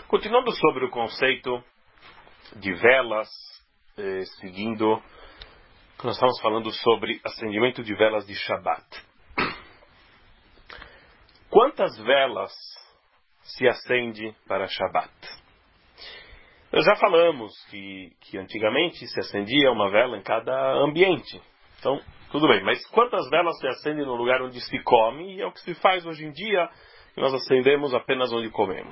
Continuando sobre o conceito de velas, seguindo, nós estamos falando sobre acendimento de velas de Shabat. Quantas velas se acende para Shabat? Nós já falamos que antigamente se acendia uma vela em cada ambiente. Então, tudo bem, mas quantas velas se acendem no lugar onde se come? E é o que se faz hoje em dia, nós acendemos apenas onde comemos.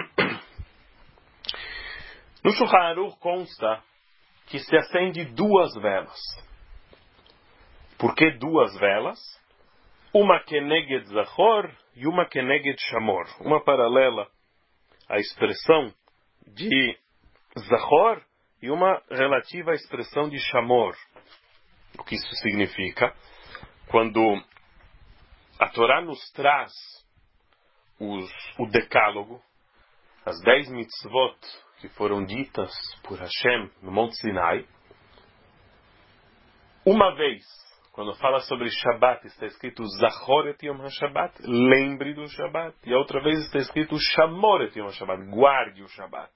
No Shulchan Aruch consta que se acende 2 velas. Por que 2 velas? Uma keneged zachor e uma keneged shamor. Uma paralela à expressão de zachor e uma relativa à expressão de shamor. O que isso significa? Quando a Torá nos traz o decálogo, as 10 mitzvot que foram ditas por Hashem no Monte Sinai, uma vez, quando fala sobre Shabat, está escrito Zachor et Yom HaShabbat, lembre do Shabat, e a outra vez está escrito Shamor et Yom HaShabbat, guarde o Shabat.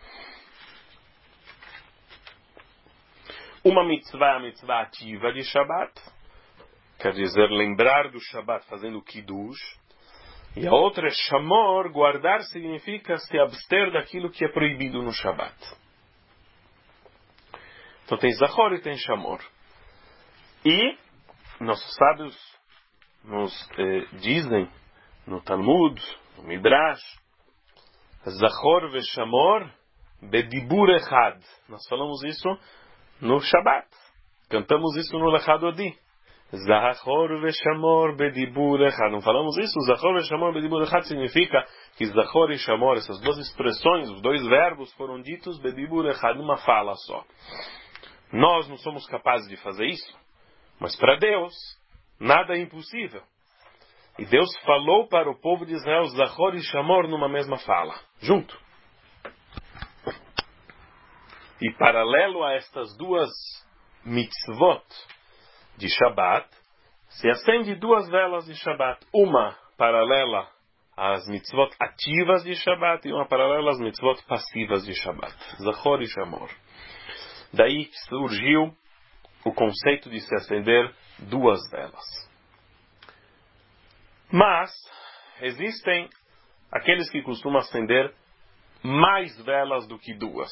Uma mitzvah é a mitzvah ativa de Shabat, quer dizer, lembrar do Shabat fazendo Kiddush. E a outra é Shamor, guardar significa se abster daquilo que é proibido no Shabat. Então tem Zachor e tem Shamor. E nossos sábios nos dizem no Talmud, no Midrash, Zachor ve Shamor bedibur echad. Nós falamos isso no Shabat. Cantamos isso no Lechad Odi. Zachor ve Shamor bedibur echad. Não falamos isso? Zachor ve Shamor bedibur echad significa que Zachor e Shamor, essas 2 expressões, os 2 verbos foram ditos bedibur echad, numa fala só. Nós não somos capazes de fazer isso, mas para Deus nada é impossível. E Deus falou para o povo de Israel Zachor e Shamor numa mesma fala, junto. E paralelo a estas 2 mitzvot de Shabat, se acende 2 velas de Shabat. Uma paralela às mitzvot ativas de Shabat e uma paralela às mitzvot passivas de Shabat. Zachor e Shamor. Daí surgiu o conceito de se acender 2 velas. Mas existem aqueles que costumam acender mais velas do que 2.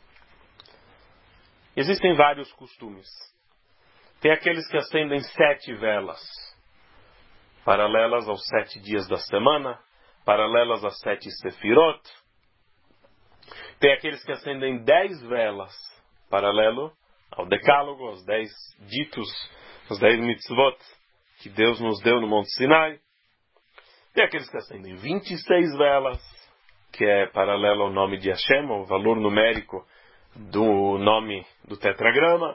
Existem vários costumes. Tem aqueles que acendem 7 velas, paralelas aos 7 dias da semana, paralelas às 7 sefirot. Tem aqueles que acendem 10 velas, paralelo ao decálogo, aos 10 ditos, aos 10 mitzvot que Deus nos deu no Monte Sinai. Tem aqueles que acendem 26 velas, que é paralelo ao nome de Hashem, ao valor numérico do nome do tetragrama.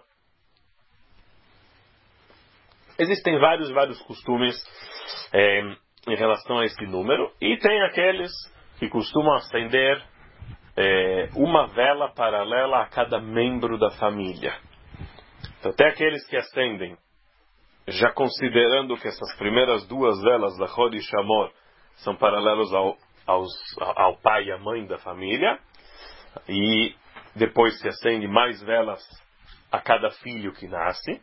Existem vários costumes em relação a esse número, e tem aqueles que costumam acender uma vela paralela a cada membro da família. Então tem aqueles que acendem, já considerando que essas primeiras 2 velas, Zachor e Shamor, são paralelos ao pai e à mãe da família, e depois se acende mais velas a cada filho que nasce.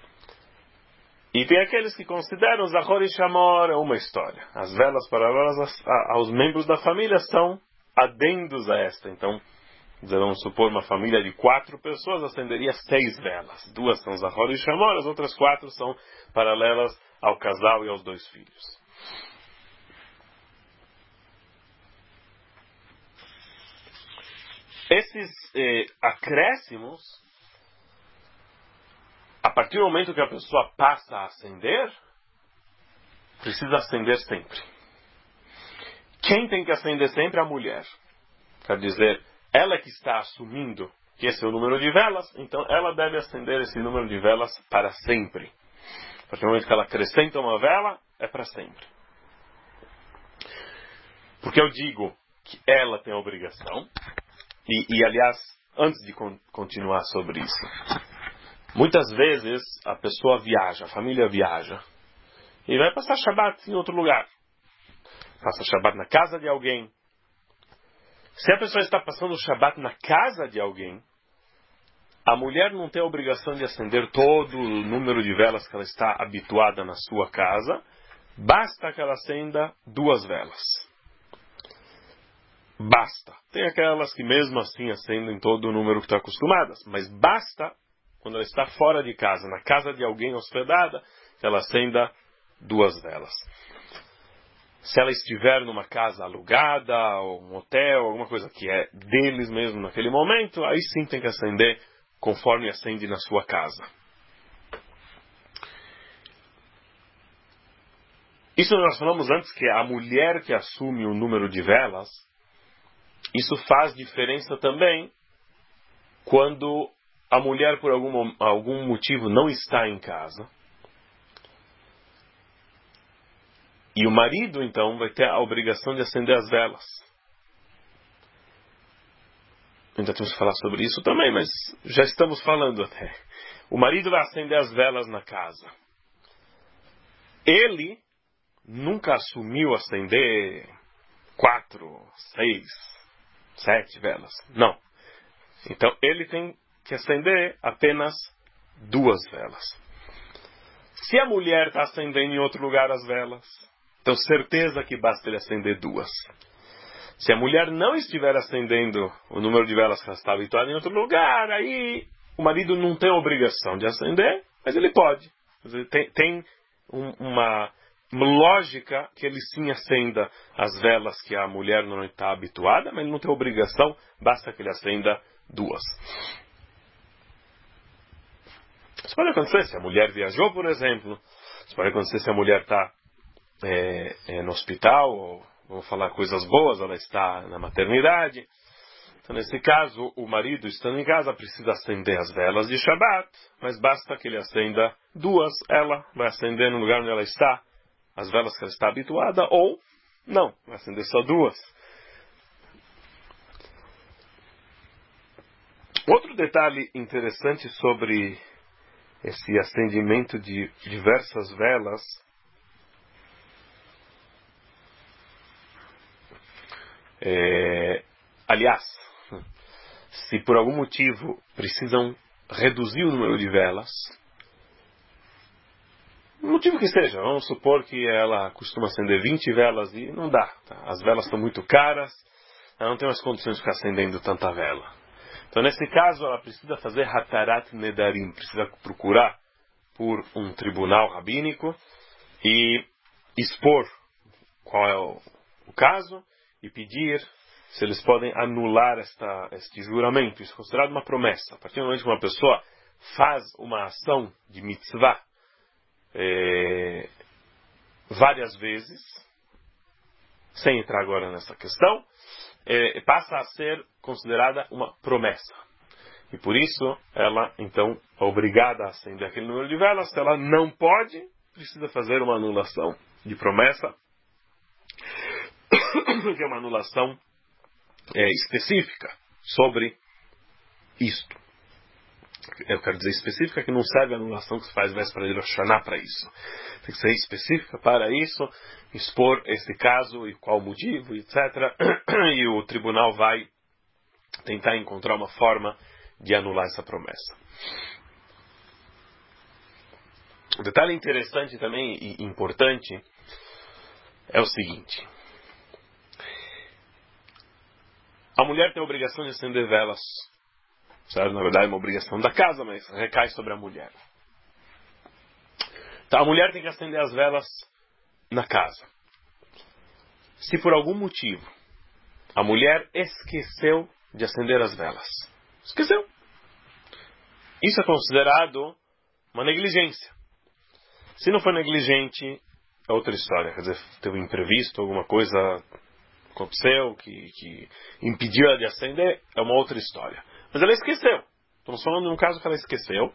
E tem aqueles que consideram Zachor e Shamor uma história. As velas paralelas aos membros da família são adendos a esta. Então, vamos supor uma família de 4 pessoas, acenderia 6 velas. 2 são Zachor e Shamor, as outras 4 são paralelas ao casal e aos 2 filhos. Esses acréscimos, a partir do momento que a pessoa passa a acender, precisa acender sempre. Quem tem que acender sempre é a mulher. Quer dizer, ela que está assumindo que esse é o número de velas, então ela deve acender esse número de velas para sempre. A partir do momento que ela acrescenta uma vela, é para sempre. Porque eu digo que ela tem a obrigação, e aliás, antes de continuar sobre isso, muitas vezes a pessoa viaja, a família viaja, e vai passar Shabat em outro lugar. Passa Shabat na casa de alguém. Se a pessoa está passando o Shabat na casa de alguém, a mulher não tem a obrigação de acender todo o número de velas que ela está habituada na sua casa. Basta que ela acenda 2 velas. Basta. Tem aquelas que mesmo assim acendem todo o número que estão acostumadas. Mas basta, quando ela está fora de casa, na casa de alguém hospedada, que ela acenda 2 velas. Se ela estiver numa casa alugada, ou um hotel, alguma coisa que é deles mesmo naquele momento, aí sim tem que acender conforme acende na sua casa. Isso nós falamos antes, que a mulher que assume o número de velas, isso faz diferença também quando a mulher por algum motivo não está em casa. E o marido, então, vai ter a obrigação de acender as velas. Ainda temos que falar sobre isso também, mas já estamos falando até. O marido vai acender as velas na casa. Ele nunca assumiu acender 4, 6, 7 velas. Não. Então, ele tem que acender apenas 2 velas. Se a mulher está acendendo em outro lugar as velas, então certeza que basta ele acender 2. Se a mulher não estiver acendendo o número de velas que ela está habituada em outro lugar, aí o marido não tem a obrigação de acender, mas ele pode. Tem uma lógica que ele sim acenda as velas que a mulher não está habituada, mas ele não tem obrigação, basta que ele acenda 2. Isso pode acontecer se a mulher viajou, por exemplo. Isso pode acontecer se a mulher está no hospital, ou vamos falar coisas boas, ela está na maternidade. Então, nesse caso, o marido, estando em casa, precisa acender as velas de Shabbat, mas basta que ele acenda 2, ela vai acender no lugar onde ela está, as velas que ela está habituada, ou não, vai acender só 2. Outro detalhe interessante sobre esse acendimento de diversas velas, aliás, se por algum motivo precisam reduzir o número de velas, motivo que seja, vamos supor que ela costuma acender 20 velas e não dá, tá? As velas estão muito caras, ela não tem as condições de ficar acendendo tanta vela. Então, nesse caso, ela precisa fazer Hatarat Nedarim, precisa procurar por um tribunal rabínico e expor qual é o caso e pedir se eles podem anular este juramento. Isso é considerado uma promessa. A partir do momento que uma pessoa faz uma ação de mitzvah várias vezes, sem entrar agora nessa questão, passa a ser considerada uma promessa. E por isso, ela, então, é obrigada a acender aquele número de velas. Se ela não pode, precisa fazer uma anulação de promessa, que é uma anulação específica sobre isto. Eu quero dizer específica, que não serve a anulação que se faz véspera de Rosh Hashanah para isso. Tem que ser específica para isso, expor esse caso e qual motivo, etc. E o tribunal vai tentar encontrar uma forma de anular essa promessa. Um detalhe interessante também e importante é o seguinte: a mulher tem a obrigação de acender velas. Certo? Na verdade é uma obrigação da casa, mas recai sobre a mulher. Então a mulher tem que acender as velas na casa. Se por algum motivo a mulher esqueceu de acender as velas, esqueceu, isso é considerado uma negligência. Se não for negligente, é outra história. Quer dizer, teve um imprevisto, alguma coisa aconteceu que impediu ela de acender, é uma outra história. Mas ela esqueceu. Estamos falando de um caso que ela esqueceu.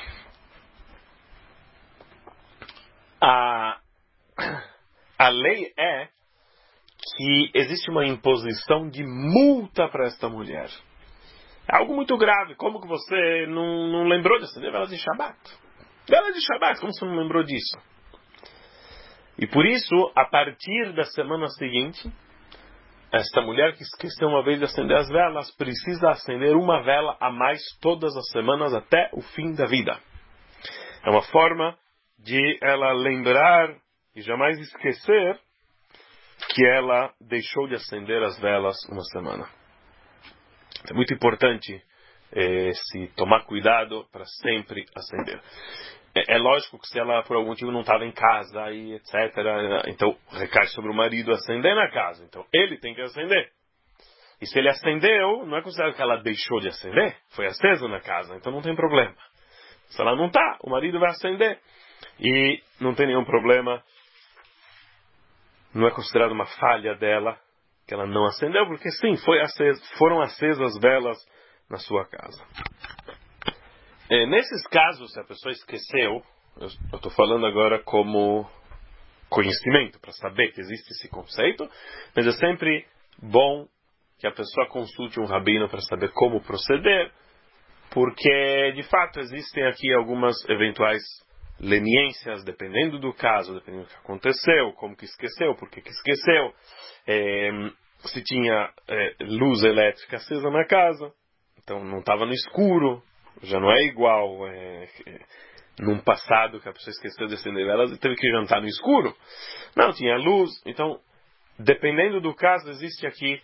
A lei é que existe uma imposição de multa para esta mulher. É algo muito grave. Como que você não lembrou de acender velas de Shabbat? Velas de Shabbat, como você não lembrou disso? E por isso, a partir da semana seguinte, esta mulher que esqueceu uma vez de acender as velas precisa acender uma vela a mais todas as semanas até o fim da vida. É uma forma de ela lembrar e jamais esquecer que ela deixou de acender as velas uma semana. É muito importante se tomar cuidado para sempre acender. É lógico que se ela por algum motivo não estava em casa e etc., então recai sobre o marido acender na casa. Então ele tem que acender. E se ele acendeu, não é considerado que ela deixou de acender, foi aceso na casa, então não tem problema. Se ela não está, o marido vai acender e não tem nenhum problema. Não é considerado uma falha dela que ela não acendeu, porque sim, foram acesas velas na sua casa. Nesses casos, se a pessoa esqueceu, eu estou falando agora como conhecimento, para saber que existe esse conceito, mas é sempre bom que a pessoa consulte um rabino para saber como proceder, porque de fato existem aqui algumas eventuais leniências, dependendo do caso, dependendo do que aconteceu, como que esqueceu, por que esqueceu, se tinha luz elétrica acesa na casa, então não estava no escuro, já não é igual num passado que a pessoa esqueceu de acender velas e teve que jantar no escuro. Não, tinha luz. Então, dependendo do caso, existe aqui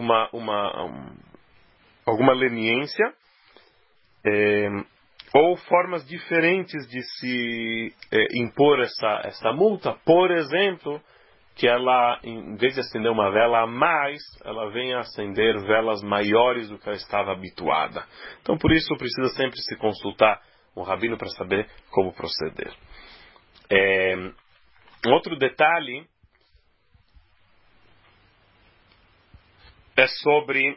alguma leniência ou formas diferentes de se impor essa multa. Por exemplo, que ela, em vez de acender uma vela a mais, ela venha acender velas maiores do que ela estava habituada. Então, por isso, precisa sempre se consultar um rabino para saber como proceder. Um outro detalhe é sobre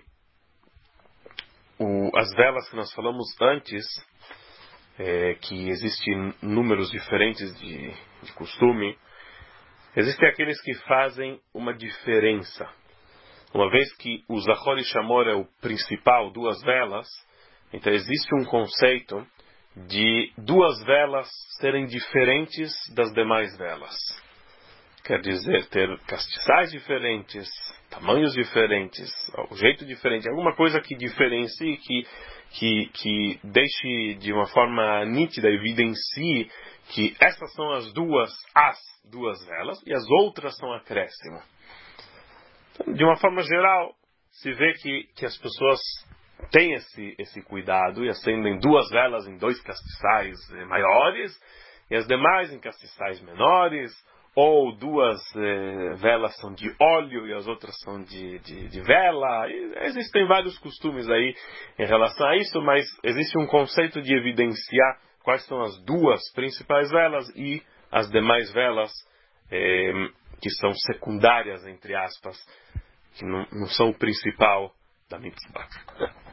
as velas que nós falamos antes, que existem números diferentes de costume. Existem aqueles que fazem uma diferença. Uma vez que o Zachor e Shamor é o principal, duas velas, então existe um conceito de duas velas serem diferentes das demais velas. Quer dizer, ter castiçais diferentes, tamanhos diferentes, o jeito diferente, alguma coisa que diferencie, que deixe de uma forma nítida, evidencie que essas são as duas velas e as outras são acréscimo. Então, de uma forma geral, se vê que as pessoas têm esse cuidado e acendem duas velas em dois castiçais maiores e as demais em castiçais menores, ou duas velas são de óleo e as outras são de vela. E existem vários costumes aí em relação a isso, mas existe um conceito de evidenciar quais são as duas principais velas e as demais velas que são secundárias, entre aspas, que não são o principal da mitzvah.